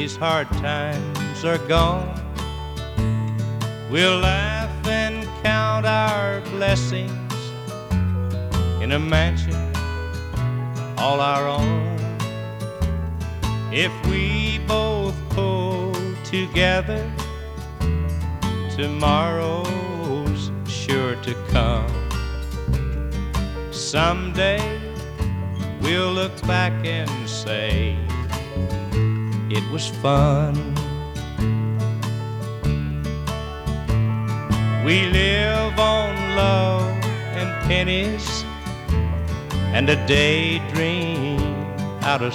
these hard times are gone, we'll laugh and count our blessings in a mansion all our own. If we both pull together, tomorrow's sure to come. Someday we'll look back and say it was fun. We live on love and pennies and a daydream out of